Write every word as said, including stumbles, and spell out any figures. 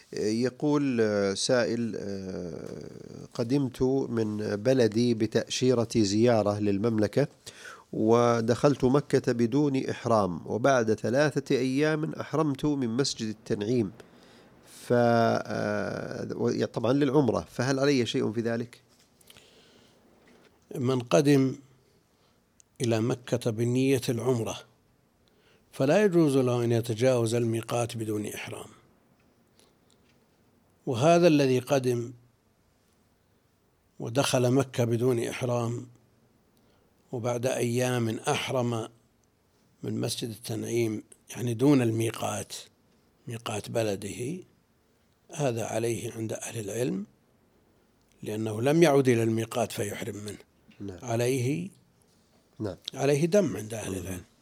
يقول سائل: قدمت من بلدي بتأشيرة زيارة للمملكة، ودخلت مكة بدون إحرام، وبعد ثلاثة أيام أحرمت من مسجد التنعيم، ف طبعا للعمرة، فهل علي شيء في ذلك؟ من قدم إلى مكة بنية العمرة فلا يجوز له أن يتجاوز الميقات بدون إحرام، وهذا الذي قدم ودخل مكة بدون إحرام وبعد أيام أحرم من مسجد التنعيم، يعني دون الميقات، ميقات بلده، هذا عليه عند أهل العلم، لأنه لم يعد إلى الميقات فيحرم منه. نعم. عليه نعم. عليه دم عند أهل العلم.